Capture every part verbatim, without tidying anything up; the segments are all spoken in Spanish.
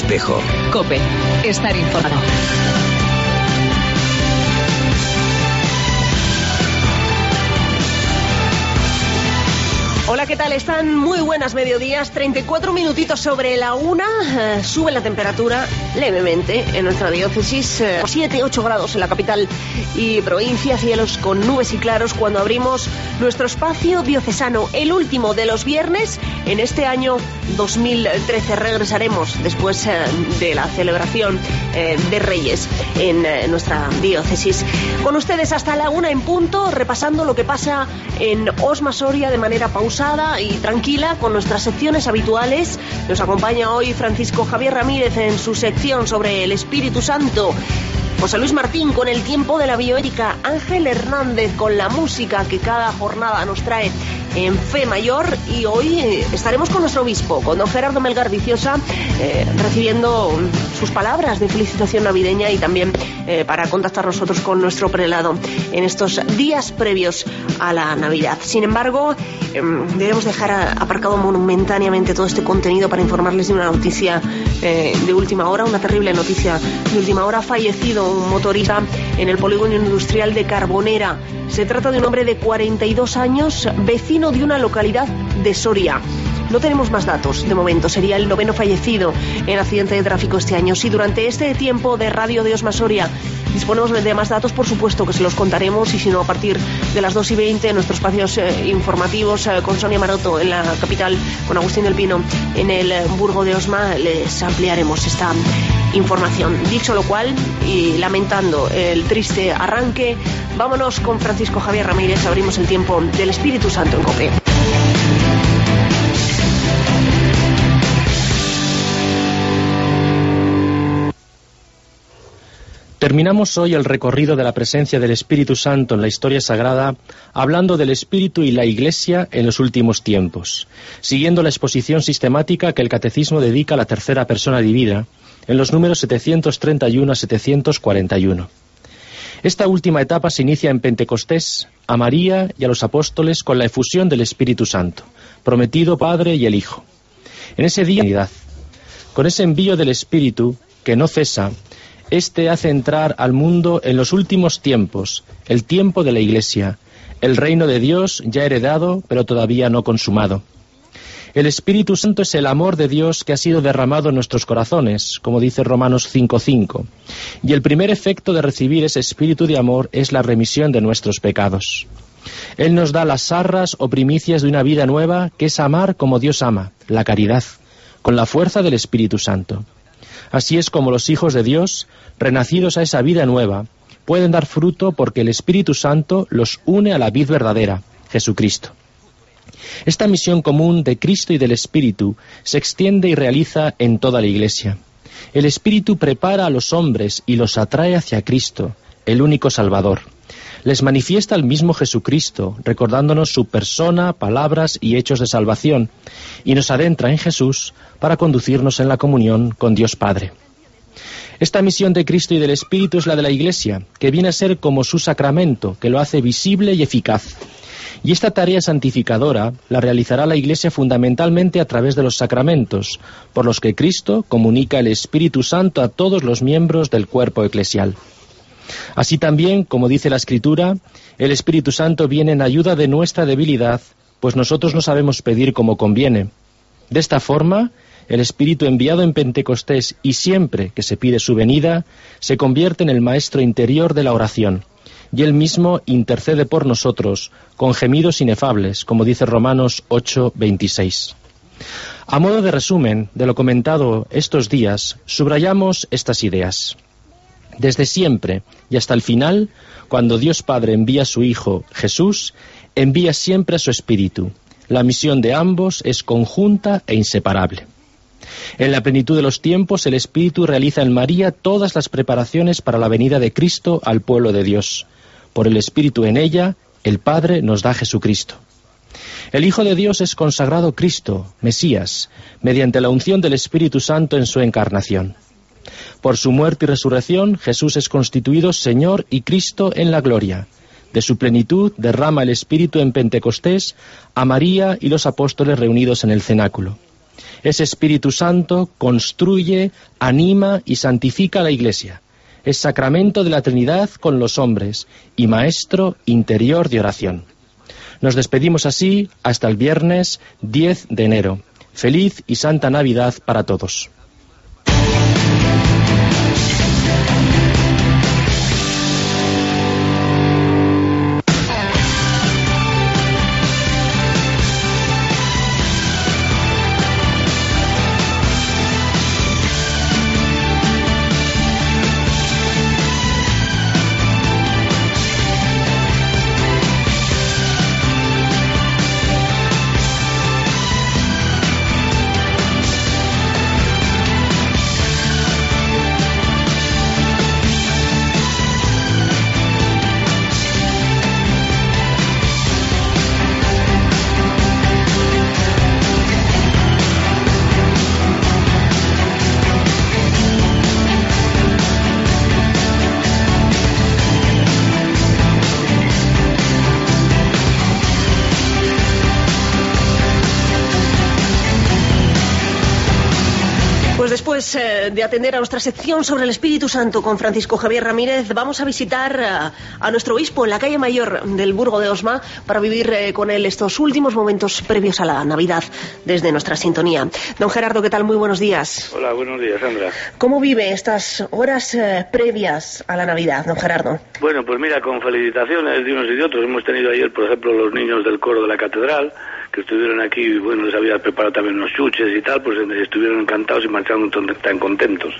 Espejo. COPE. Estar informado. Hola, ¿qué tal? Están muy buenas mediodías, treinta y cuatro minutitos sobre la una, eh, sube la temperatura levemente en nuestra diócesis, eh, siete, ocho grados en la capital y provincia, cielos con nubes y claros cuando abrimos nuestro espacio diocesano, el último de los viernes en este año dos mil trece. Regresaremos después eh, de la celebración eh, de Reyes en eh, nuestra diócesis. Con ustedes hasta la una en punto, repasando lo que pasa en Osma Soria de manera pausada y tranquila con nuestras secciones habituales. Nos acompaña hoy Francisco Javier Ramírez en su sección sobre el Espíritu Santo, José Luis Martín con el tiempo de la bioética, Ángel Hernández con la música que cada jornada nos trae en Fe Mayor, y hoy eh, estaremos con nuestro obispo, con don Gerardo Melgar Viciosa, eh, recibiendo sus palabras de felicitación navideña y también eh, para contactar nosotros con nuestro prelado en estos días previos a la Navidad. Sin embargo, eh, debemos dejar aparcado momentáneamente todo este contenido para informarles de una noticia eh, de última hora, una terrible noticia de última hora. Ha fallecido un motorista en el polígono industrial de Carbonera. Se trata de un hombre de cuarenta y dos años, vecino de una localidad de Soria. No tenemos más datos de momento, sería el noveno fallecido en accidente de tráfico este año. Si durante este tiempo de Radio de Osma Soria disponemos de más datos, por supuesto que se los contaremos, y si no, a partir de las dos y veinte en nuestros espacios eh, informativos eh, con Sonia Maroto en la capital, con Agustín del Pino en el eh, Burgo de Osma, les ampliaremos esta información. Dicho lo cual, y lamentando el triste arranque, vámonos con Francisco Javier Ramírez. Abrimos el tiempo del Espíritu Santo en COPE. Terminamos hoy el recorrido de la presencia del Espíritu Santo en la historia sagrada, hablando del Espíritu y la Iglesia en los últimos tiempos, siguiendo la exposición sistemática que el Catecismo dedica a la tercera persona divina, en los números setecientos treinta y uno a setecientos cuarenta y uno. Esta última etapa se inicia en Pentecostés, a María y a los apóstoles con la efusión del Espíritu Santo, prometido Padre y el Hijo. En ese día, con ese envío del Espíritu que no cesa, Este hace entrar al mundo en los últimos tiempos, el tiempo de la Iglesia, el reino de Dios ya heredado, pero todavía no consumado. El Espíritu Santo es el amor de Dios que ha sido derramado en nuestros corazones, como dice Romanos cinco cinco. Y el primer efecto de recibir ese espíritu de amor es la remisión de nuestros pecados. Él nos da las arras o primicias de una vida nueva, que es amar como Dios ama, la caridad, con la fuerza del Espíritu Santo. Así es como los hijos de Dios, renacidos a esa vida nueva, pueden dar fruto porque el Espíritu Santo los une a la vid verdadera, Jesucristo. Esta misión común de Cristo y del Espíritu se extiende y realiza en toda la Iglesia. El Espíritu prepara a los hombres y los atrae hacia Cristo, el único Salvador. Les manifiesta el mismo Jesucristo, recordándonos su persona, palabras y hechos de salvación, y nos adentra en Jesús para conducirnos en la comunión con Dios Padre. Esta misión de Cristo y del Espíritu es la de la Iglesia, que viene a ser como su sacramento, que lo hace visible y eficaz. Y esta tarea santificadora la realizará la Iglesia fundamentalmente a través de los sacramentos, por los que Cristo comunica el Espíritu Santo a todos los miembros del cuerpo eclesial. Así también, como dice la Escritura, el Espíritu Santo viene en ayuda de nuestra debilidad, pues nosotros no sabemos pedir como conviene. De esta forma, el Espíritu enviado en Pentecostés y siempre que se pide su venida, se convierte en el maestro interior de la oración, y Él mismo intercede por nosotros con gemidos inefables, como dice Romanos ocho veintiséis. A modo de resumen de lo comentado estos días, subrayamos estas ideas. Desde siempre y hasta el final, cuando Dios Padre envía a su Hijo, Jesús, envía siempre a su Espíritu. La misión de ambos es conjunta e inseparable. En la plenitud de los tiempos, el Espíritu realiza en María todas las preparaciones para la venida de Cristo al pueblo de Dios. Por el Espíritu en ella, el Padre nos da Jesucristo. El Hijo de Dios es consagrado Cristo, Mesías, mediante la unción del Espíritu Santo en su encarnación. Por su muerte y resurrección, Jesús es constituido Señor y Cristo en la gloria. De su plenitud derrama el Espíritu en Pentecostés a María y los apóstoles reunidos en el cenáculo. Ese Espíritu Santo construye, anima y santifica la Iglesia. Es sacramento de la Trinidad con los hombres y maestro interior de oración. Nos despedimos así hasta el viernes diez de enero. Feliz y santa Navidad para todos. Después eh, de atender a nuestra sección sobre el Espíritu Santo con Francisco Javier Ramírez, vamos a visitar a, a nuestro obispo en la calle Mayor del Burgo de Osma para vivir eh, con él estos últimos momentos previos a la Navidad desde nuestra sintonía. Don Gerardo, ¿qué tal? Muy buenos días. Hola, buenos días, Sandra. ¿Cómo vive estas horas eh, previas a la Navidad, don Gerardo? Bueno, pues mira, con felicitaciones de unos y de otros. Hemos tenido ayer, por ejemplo, los niños del coro de la catedral, que estuvieron aquí, bueno, les había preparado también unos chuches y tal, pues estuvieron encantados y marcharon tan contentos.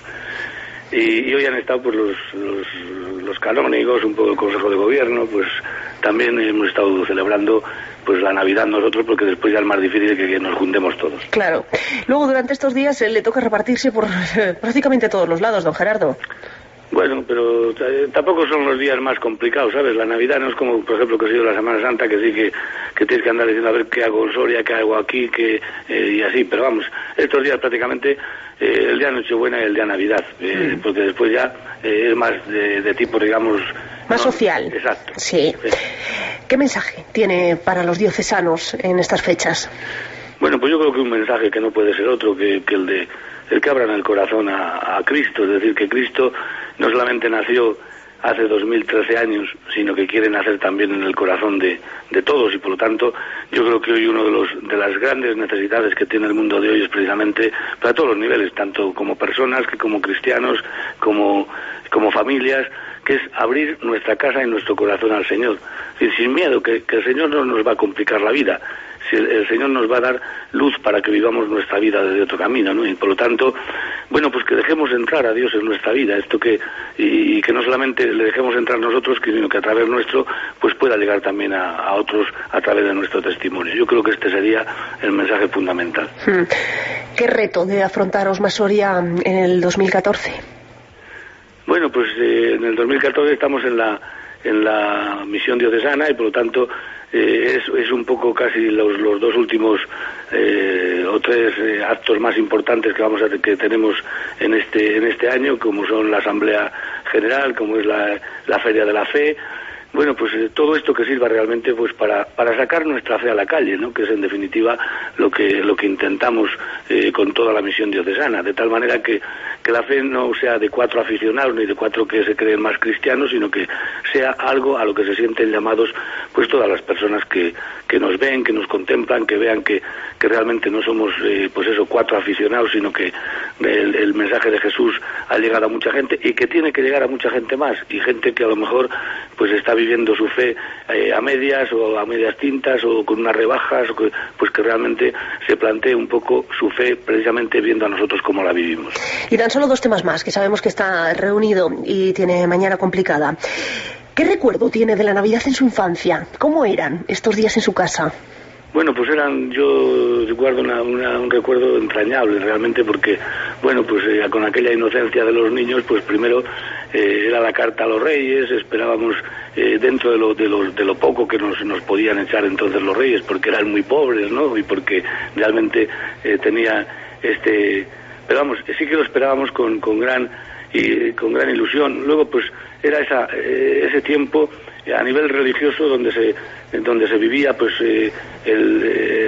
Y, y hoy han estado pues los, los, los canónigos, un poco el Consejo de Gobierno, pues también hemos estado celebrando pues la Navidad nosotros, porque después ya es más difícil que, que nos juntemos todos. Claro. Luego, durante estos días, eh, le toca repartirse por eh, prácticamente todos los lados, don Gerardo. Bueno, pero eh, tampoco son los días más complicados, ¿sabes? La Navidad no es como, por ejemplo, que ha sido la Semana Santa, que sí que, que tienes que andar diciendo a ver qué hago en Soria, qué hago aquí, que, eh, y así. Pero vamos, estos días prácticamente, eh, el día Nochebuena y el día Navidad, eh, mm. porque después ya eh, es más de, de tipo, digamos... Más no, social. Exacto. Sí. sí. ¿Qué mensaje tiene para los diocesanos en estas fechas? Bueno, pues yo creo que un mensaje que no puede ser otro que, que el de el que abran el corazón a, a Cristo, es decir, que Cristo no solamente nació hace dos mil trece años, sino que quiere nacer también en el corazón de, de todos, y por lo tanto yo creo que hoy uno de los de las grandes necesidades que tiene el mundo de hoy es precisamente para todos los niveles, tanto como personas, que como cristianos, como, como familias, que es abrir nuestra casa y nuestro corazón al Señor, es decir, sin miedo, que, que el Señor no nos va a complicar la vida. Si el, el Señor nos va a dar luz para que vivamos nuestra vida desde otro camino, ¿no? Y por lo tanto, bueno, pues que dejemos entrar a Dios en nuestra vida, esto que y, y que no solamente le dejemos entrar nosotros, sino que a través nuestro pues pueda llegar también a, a otros a través de nuestro testimonio. Yo creo que este sería el mensaje fundamental. Hmm. ¿Qué reto debe afrontar Osma Soria en el dos mil catorce? Bueno, pues eh, en el dos mil catorce estamos en la en la misión diocesana y por lo tanto eh, es, es un poco casi los, los dos últimos eh, o tres eh, actos más importantes que vamos a que tenemos en este en este año, como son la Asamblea General, como es la, la Feria de la Fe. Bueno, pues eh, todo esto que sirva realmente pues para para sacar nuestra fe a la calle, ¿no? Que es en definitiva lo que lo que intentamos eh, con toda la misión diocesana, de tal manera que que la fe no sea de cuatro aficionados ni de cuatro que se creen más cristianos, sino que sea algo a lo que se sienten llamados pues todas las personas que que nos ven, que nos contemplan, que vean que que realmente no somos eh, pues eso cuatro aficionados, sino que el, el mensaje de Jesús ha llegado a mucha gente y que tiene que llegar a mucha gente más, y gente que a lo mejor pues está viviendo su fe eh, a medias o a medias tintas o con unas rebajas, o que, pues que realmente se plantee un poco su fe precisamente viendo a nosotros cómo la vivimos. Y tan solo dos temas más, que sabemos que está reunido y tiene mañana complicada. ¿Qué recuerdo tiene de la Navidad en su infancia? ¿Cómo eran estos días en su casa? Bueno, pues eran, yo guardo una, una, un recuerdo entrañable realmente, porque, bueno, pues eh, con aquella inocencia de los niños, pues primero eh, era la carta a los reyes, esperábamos eh, dentro de lo, de, lo, de lo poco que nos, nos podían echar entonces los reyes, porque eran muy pobres, ¿no? Y porque realmente eh, tenía este... Pero vamos, sí que lo esperábamos con, con gran y con gran ilusión. Luego, pues, era esa, eh, ese tiempo a nivel religioso donde se donde se vivía pues eh, el, el,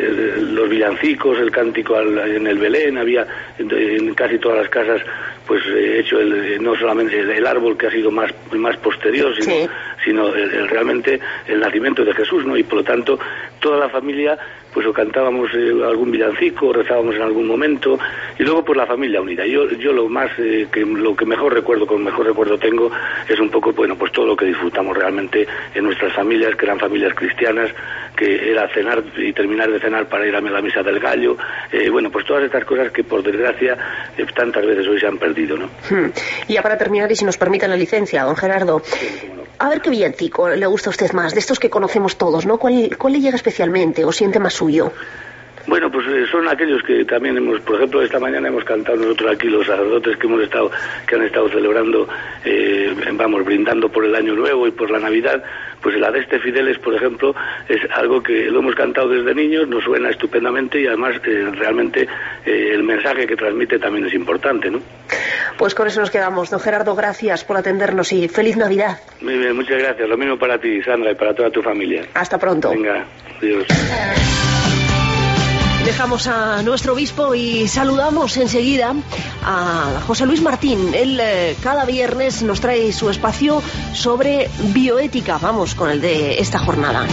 los villancicos, el cántico al, en el Belén, había en, en casi todas las casas pues eh, hecho el, no solamente el, el árbol, que ha sido más más posterior, sino, sí. sino el, el, realmente el nacimiento de Jesús, ¿no? Y por lo tanto toda la familia pues o cantábamos eh, algún villancico, o rezábamos en algún momento, y luego pues la familia unida. Yo yo lo más eh, que lo que mejor recuerdo, con mejor recuerdo tengo, es un poco, bueno, pues todo lo que disfrutamos realmente en nuestras familias, que eran familias cristianas, que era cenar y terminar de cenar para ir a la misa del gallo, eh, bueno, pues todas estas cosas que por desgracia eh, tantas veces hoy se han perdido, ¿no? Hmm. Y ya para terminar, y si nos permite la licencia, don Gerardo, sí, no. A ver qué villancico le gusta a usted más, de estos que conocemos todos, ¿no? ¿Cuál, cuál le llega especialmente o siente más suyo? Bueno, pues eh, son aquellos que también hemos, por ejemplo, esta mañana hemos cantado nosotros aquí, los sacerdotes que hemos estado, que han estado celebrando, eh, vamos, brindando por el Año Nuevo y por la Navidad. Pues la de este Fideles, por ejemplo, es algo que lo hemos cantado desde niños, nos suena estupendamente, y además eh, realmente eh, el mensaje que transmite también es importante, ¿no? Pues con eso nos quedamos. Don Gerardo, gracias por atendernos y feliz Navidad. Muy bien, muchas gracias. Lo mismo para ti, Sandra, y para toda tu familia. Hasta pronto. Venga, adiós. Dejamos a nuestro obispo y saludamos enseguida a José Luis Martín. Él eh, cada viernes nos trae su espacio sobre bioética. Vamos con el de esta jornada.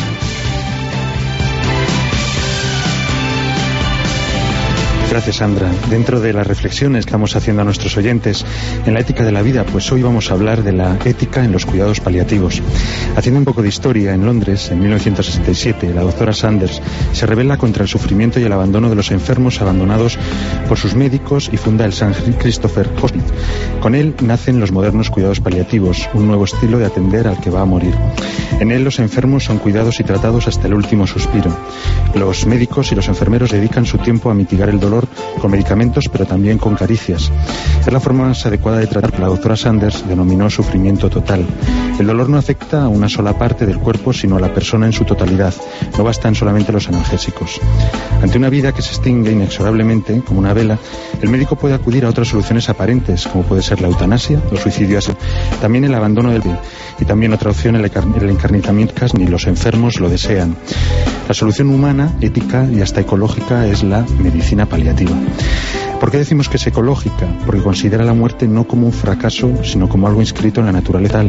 Gracias, Sandra. Dentro de las reflexiones que vamos haciendo a nuestros oyentes en la ética de la vida, pues hoy vamos a hablar de la ética en los cuidados paliativos. Haciendo un poco de historia, en Londres, en mil novecientos sesenta y siete, la doctora Sanders se rebela contra el sufrimiento y el abandono de los enfermos abandonados por sus médicos y funda el Saint Christopher Hospital. Con él nacen los modernos cuidados paliativos, un nuevo estilo de atender al que va a morir. En él los enfermos son cuidados y tratados hasta el último suspiro. Los médicos y los enfermeros dedican su tiempo a mitigar el dolor con medicamentos, pero también con caricias. Es la forma más adecuada de tratar que la doctora Sanders denominó sufrimiento total. El dolor no afecta a una sola parte del cuerpo, sino a la persona en su totalidad. No bastan solamente los analgésicos. Ante una vida que se extingue inexorablemente, como una vela, el médico puede acudir a otras soluciones aparentes, como puede ser la eutanasia o suicidio así. También el abandono del bien. Y también otra opción, el encarnizamiento, ni los enfermos lo desean. La solución humana, ética y hasta ecológica es la medicina paliativa. ¿Por qué decimos que es ecológica? Porque considera la muerte no como un fracaso, sino como algo inscrito en la naturaleza.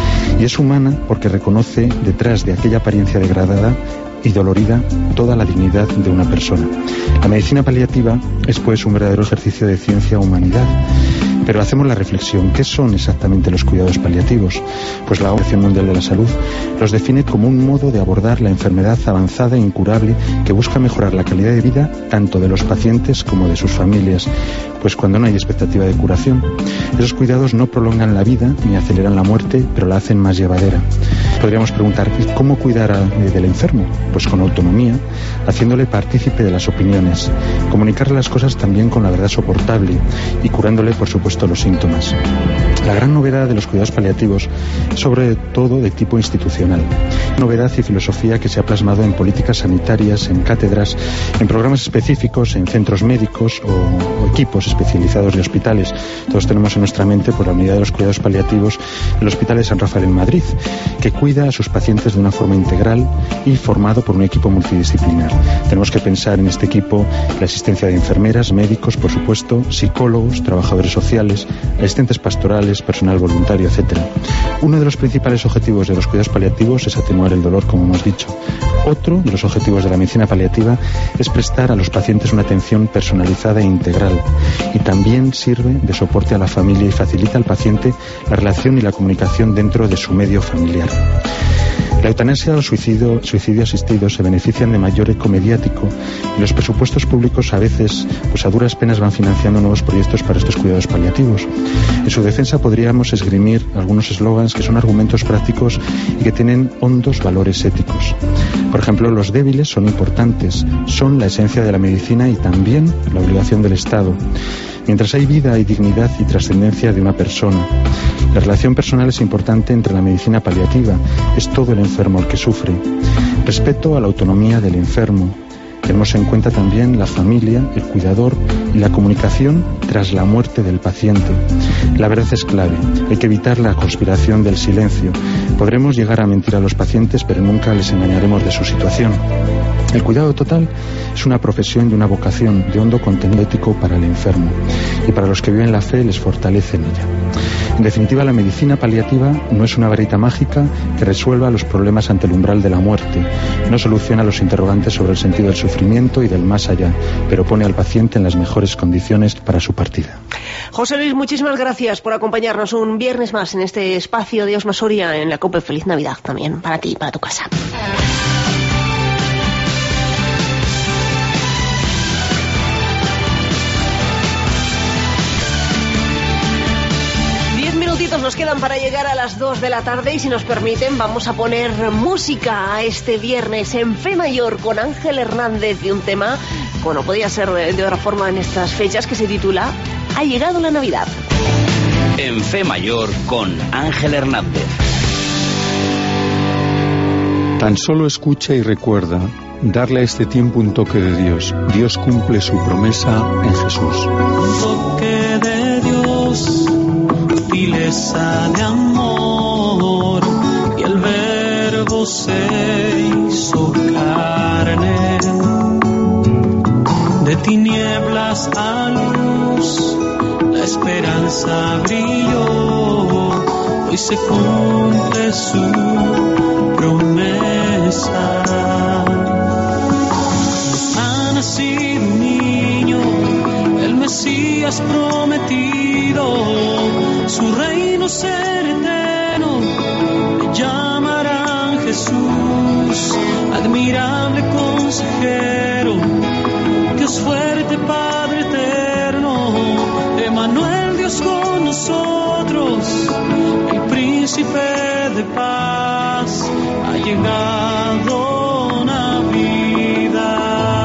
Y es humana porque reconoce detrás de aquella apariencia degradada y dolorida toda la dignidad de una persona. La medicina paliativa es pues un verdadero ejercicio de ciencia-humanidad. Pero hacemos la reflexión, ¿qué son exactamente los cuidados paliativos? Pues la Organización Mundial de la Salud los define como un modo de abordar la enfermedad avanzada e incurable que busca mejorar la calidad de vida tanto de los pacientes como de sus familias, pues cuando no hay expectativa de curación. Esos cuidados no prolongan la vida ni aceleran la muerte, pero la hacen más llevadera. Podríamos preguntar, ¿y cómo cuidar a, del enfermo? Pues con autonomía, haciéndole partícipe de las opiniones, comunicarle las cosas también con la verdad soportable y curándole, por supuesto, los síntomas. La gran novedad de los cuidados paliativos es sobre todo de tipo institucional. Novedad y filosofía que se ha plasmado en políticas sanitarias, en cátedras, en programas específicos, en centros médicos o, o equipos especializados de hospitales. Todos tenemos en nuestra mente por la unidad de los cuidados paliativos el Hospital de San Rafael en Madrid, que cuida a sus pacientes de una forma integral y formado por un equipo multidisciplinar. Tenemos que pensar en este equipo la asistencia de enfermeras, médicos, por supuesto, psicólogos, trabajadores sociales, asistentes pastorales, personal voluntario, etcétera. Uno de los principales objetivos de los cuidados paliativos es atenuar el dolor, como hemos dicho. Otro de los objetivos de la medicina paliativa es prestar a los pacientes una atención personalizada e integral, y también sirve de soporte a la familia y facilita al paciente la relación y la comunicación dentro de su medio familiar. La eutanasia o suicidio, suicidio asistido se benefician de mayor eco mediático y los presupuestos públicos a veces, pues a duras penas, van financiando nuevos proyectos para estos cuidados paliativos. En su defensa podríamos esgrimir algunos eslogans que son argumentos prácticos y que tienen hondos valores éticos. Por ejemplo, los débiles son importantes, son la esencia de la medicina y también la obligación del Estado. Mientras hay vida, hay dignidad y trascendencia de una persona. La relación personal es importante entre la medicina paliativa. Es todo el enfermo el que sufre. Respeto a la autonomía del enfermo. tenemos en cuenta también la familia, el cuidador y la comunicación tras la muerte del paciente. La verdad es clave. Hay que evitar la conspiración del silencio. Podremos llegar a mentir a los pacientes, pero nunca les engañaremos de su situación. El cuidado total es una profesión y una vocación de hondo contenido ético para el enfermo, y para los que viven la fe les fortalece en ella. En definitiva, la medicina paliativa no es una varita mágica que resuelva los problemas ante el umbral de la muerte, no soluciona los interrogantes sobre el sentido del sufrimiento y del más allá, pero pone al paciente en las mejores condiciones para su partida. José Luis, muchísimas gracias por acompañarnos un viernes más en este espacio de Osma Soria en la COPE. Feliz Navidad también para ti y para tu casa. Nos quedan para llegar a las dos de la tarde y si nos permiten vamos a poner música a este viernes en Fe Mayor con Ángel Hernández y un tema, como no podía ser de, de otra forma en estas fechas, que se titula Ha llegado la Navidad. En Fe Mayor con Ángel Hernández. Tan solo escucha y recuerda darle a este tiempo un toque de Dios. Dios cumple su promesa en Jesús. Un toque de Dios, sutileza de amor, y el verbo se hizo carne. De tinieblas a luz, la esperanza brilló, hoy se cumple su promesa. Ha nacido un niño, el Mesías prometido, su reino ser eterno, le llamarán Jesús, admirable consejero, Dios fuerte, Padre eterno, Emmanuel, Dios con nosotros, el príncipe de paz, ha llegado Navidad.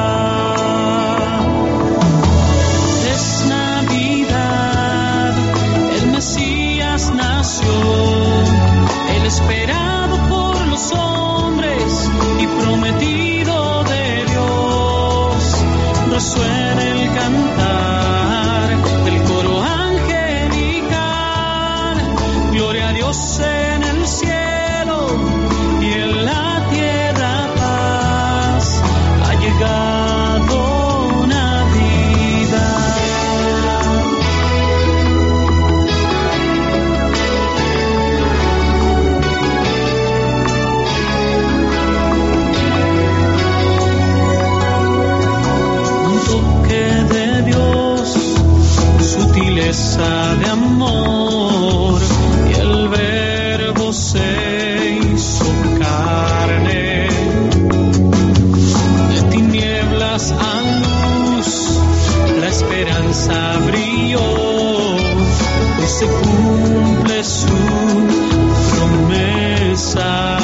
Es Navidad, el Mesías nació, el esperado por los hombres y prometido de Dios. Resuena el cantar del coro angelical, gloria a Dios en el cielo y en la tierra paz, ha llegado Navidad. Un toque de Dios, sutileza de amor, y el verbo se hizo carne. De tinieblas a luz, la esperanza brilló, hoy se cumple su promesa.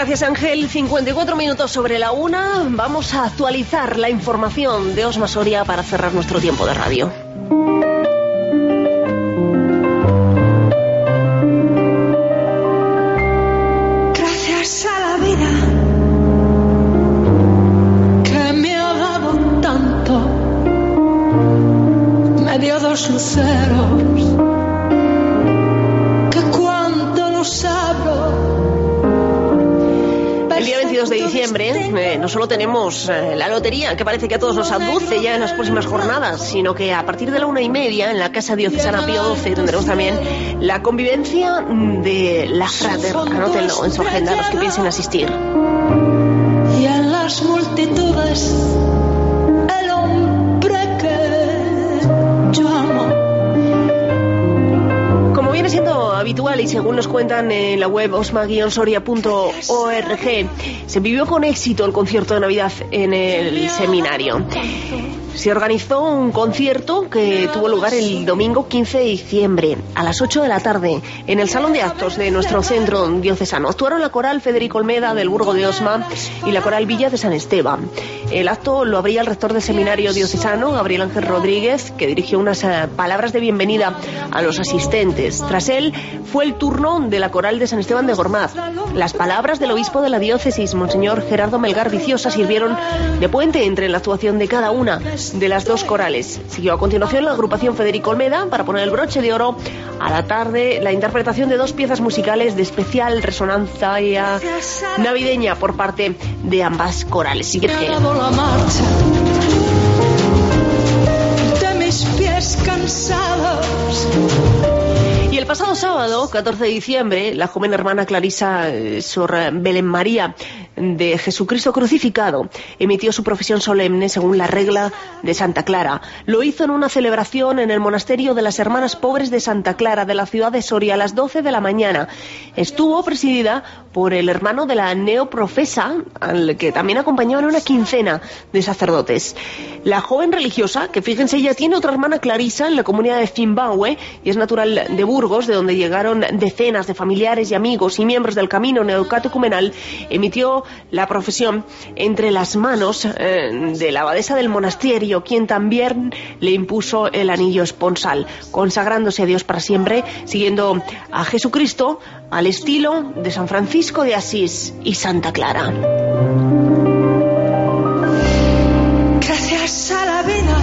Gracias, Ángel. cincuenta y cuatro minutos sobre la una. Vamos a actualizar la información de Osma Soria para cerrar nuestro tiempo de radio. Gracias a la vida que me ha dado tanto, me dio dos luceros que cuando los abro. El día veintidós de diciembre eh, no solo tenemos eh, la lotería, que parece que a todos nos aduce ya en las próximas jornadas, sino que a partir de la una y media en la Casa Diocesana Pío doce tendremos también la convivencia de la Frater. Anótenlo en su agenda los que piensen asistir. Y en las multitudes el hombre que yo amo. Como viene siendo habitual y según nos cuentan en la web osma guion soria punto org, se vivió con éxito el concierto de Navidad en el seminario. Se organizó un concierto que tuvo lugar el domingo quince de diciembre a las ocho de la tarde en el salón de actos de nuestro centro diocesano. Actuaron la coral Federico Olmeda del Burgo de Osma y la coral Villa de San Esteban. El acto lo abría el rector del seminario diocesano, Gabriel Ángel Rodríguez, que dirigió unas uh, palabras de bienvenida a los asistentes. Tras él fue el turno de la coral de San Esteban de Gormaz. Las palabras del obispo de la diócesis, Monseñor Gerardo Melgar Viciosa, sirvieron de puente entre la actuación de cada una de las dos corales. Siguió a continuación la agrupación Federico Olmeda para poner el broche de oro a la tarde la interpretación de dos piezas musicales de especial resonancia navideña por parte de ambas corales. Siguiente. La marcha de mis pies cansados. Y el pasado sábado, catorce de diciembre, la joven hermana Clarisa Sor Belén María de Jesucristo crucificado emitió su profesión solemne según la regla de Santa Clara. Lo hizo en una celebración en el monasterio de las Hermanas Pobres de Santa Clara de la ciudad de Soria a las doce de la mañana. Estuvo presidida por el hermano de la neoprofesa, al que también acompañaban una quincena de sacerdotes. La joven religiosa, que fíjense, ya tiene otra hermana Clarisa en la comunidad de Zimbabue y es natural de Burgos, de donde llegaron decenas de familiares y amigos y miembros del camino neocatecumenal, emitió la profesión entre las manos eh, de la abadesa del monasterio, quien también le impuso el anillo esponsal, consagrándose a Dios para siempre, siguiendo a Jesucristo al estilo de San Francisco de Asís y Santa Clara. Gracias a la vida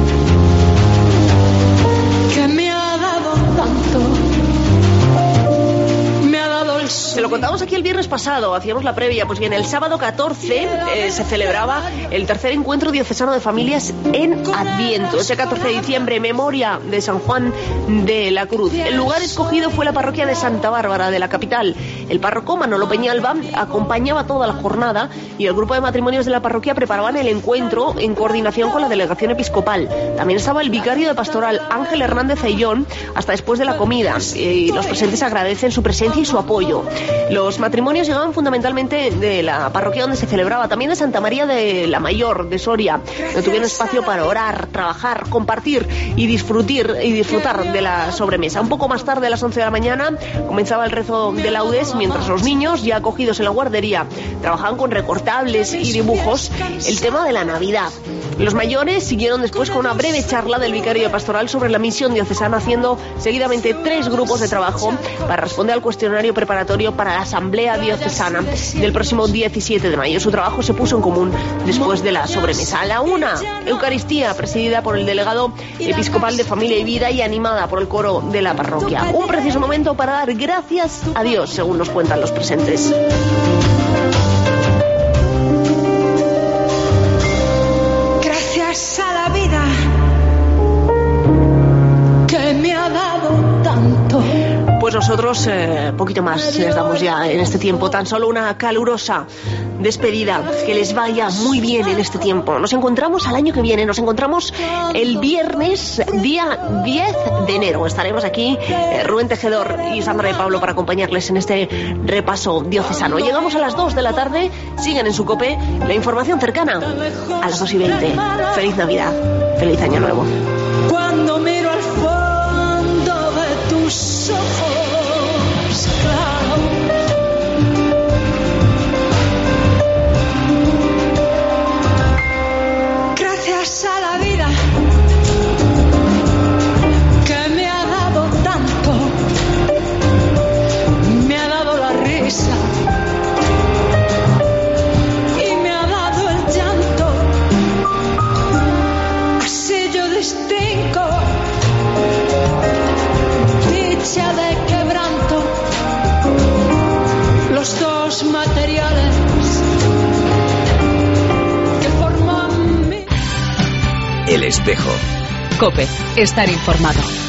que me ha dado tanto, me ha dado el sol. Se lo contamos aquí el viernes pasado, hacíamos la previa. Pues bien, el sábado catorce eh, se celebraba el tercer encuentro diocesano de familias en Adviento. Ese catorce de diciembre, memoria de San Juan de la Cruz. El lugar escogido fue la parroquia de Santa Bárbara de la capital. El párroco Manolo Peñalba acompañaba toda la jornada y el grupo de matrimonios de la parroquia preparaban el encuentro en coordinación con la delegación episcopal. También estaba el vicario de pastoral Ángel Hernández Ayllón hasta después de la comida, y los presentes agradecen su presencia y su apoyo. Los matrimonios llegaban fundamentalmente de la parroquia donde se celebraba, también de Santa María de la Mayor, de Soria, donde tuvieron espacio para orar, trabajar, compartir y disfrutar, y disfrutar de la sobremesa. Un poco más tarde, a las once de la mañana, comenzaba el rezo de laudes, mientras los niños, ya acogidos en la guardería, trabajaban con recortables y dibujos el tema de la Navidad. Los mayores siguieron después con una breve charla del vicario de pastoral sobre la misión diocesana, haciendo seguidamente tres grupos de trabajo para responder al cuestionario preparatorio para la Asamblea Diocesana del próximo diecisiete de mayo. Su trabajo se puso en común después de la sobremesa. A la una, Eucaristía, presidida por el delegado episcopal de Familia y Vida y animada por el coro de la parroquia. Un preciso momento para dar gracias a Dios, según nos cuentan los presentes. Gracias a la vida que me ha dado tanto. Pues nosotros, eh, poquito más les damos ya en este tiempo. Tan solo una calurosa despedida. Que les vaya muy bien en este tiempo. Nos encontramos al año que viene. Nos encontramos el viernes, día diez de enero. Estaremos aquí, eh, Rubén Tejedor y Sandra de Pablo, para acompañarles en este repaso diocesano. Llegamos a las dos de la tarde. Siguen en su COPE la información cercana a las dos y veinte. Feliz Navidad. Feliz Año Nuevo. Cuando miro al fondo de tus ojos claros, El Espejo. COPE. Estar informado.